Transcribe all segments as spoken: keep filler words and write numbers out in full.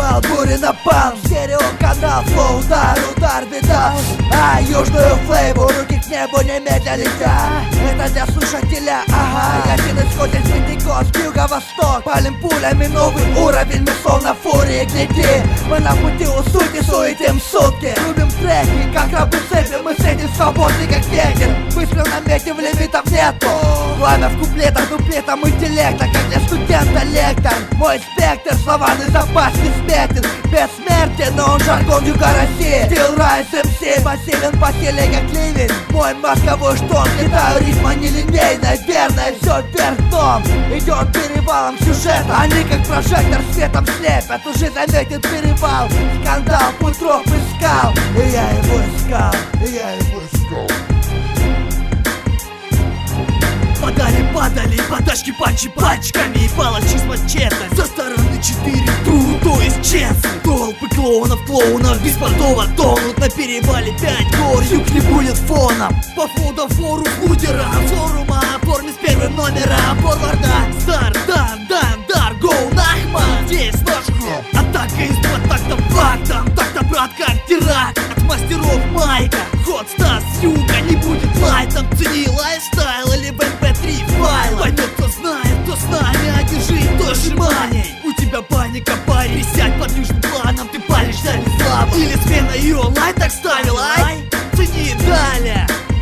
перевал, буря напал, стереоканал, флоу, удар, удар, беда. А южную флейву, руки к небу немедля летят. Это для слушателя, ага. Ясен исходит с Пятигорск, юго-восток. Палим пулями новый уровень, мы словно фурии гнети. Мы на пути у сути, суетим сутки. Любим треки, как рабы цепи, мы сидим свободны, как ветер. Выстрел на месте, в лимитов нету. Пламя в куплетах, дуплетом интеллекта, как для студента лектор. Мой спектр, словарный запас бессмертен. Бессмертен, но он жаргон юга России. Стил Райс эм си, массивен по силе, как ливень. Мой мозговой штон, летаю ритма нелинейная, верная, все вверх дном. Идет перевалом сюжет, они как прожектор светом слепят. Уже заметен перевал, скандал, путь троп искал. И я его искал, и я его искал. Падали, падали, подачки панчи пачками и палочки с мачете. Со стороны четыре тру, то есть честно. Толпы клоунов, клоунов без подова тонут. На перевале пять гор, юг не будет фоном. По фотофору флудера, форума, форме с первым номером форварда. Стар, дан, дан, дар, гоу, нахман. Здесь наш ход, атака из-под такта фактом. Так-то, брат, как теракт от мастеров майка. Ход Стас с юга не будет лайтом. Цени лайфстайл или в эм пэ три файл. Поймет, кто знает, кто с нами, а держи той жеманией. У тебя паника, парень, сядь под южным планом. Ты палишься не слабо. Или смена и онлайн так ставила, ай? Цени далее.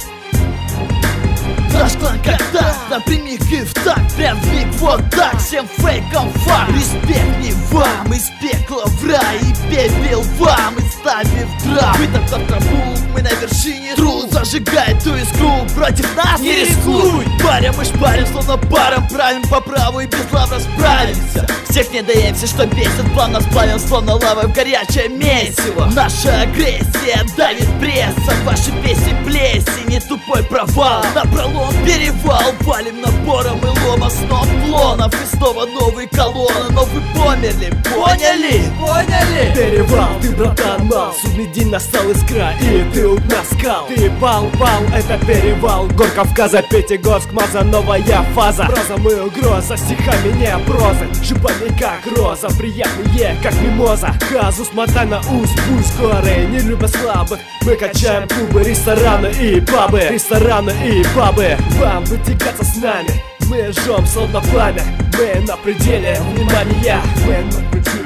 Наш клан когда напрямик и в так, прям в миг вот так. Всем фейкам факт. Респект не вам, из пекла в рай. И пепел вам, и ставив драп. Вы там там траву, мы на вершине тру. Зажигай ту искру, против нас не рискуй. Паря мы шпарим, словно паром правим по праву и без лав расправимся. Всех не даемся, что бесит, плавно сплавим, словно лавой в горячее месиво. Наша агрессия давит прессом, ваши песни плесень и тупой провал. Напролом перевал, валим набором и лома снов клонов. И снова новые колонны, но вы померли, поняли? Поняли? Перевал, ты, братан, мал. Судный день настал искра, и ты у нас скал. Ты пал, пал, это перевал. Гор Кавказа, Пятигорск, маза, новая фаза. Проза мы угроза, стихами не прозы. Шипами как роза, приятные как мимоза. Казус, мотай на ус, пусть скорые. Не любя слабых, мы качаем клубы, рестораны и пабы. Рестораны и пабы. Вам вытекаться с нами. Мы жжем словно пламя. Мы на пределе внимания. Мы на пределе.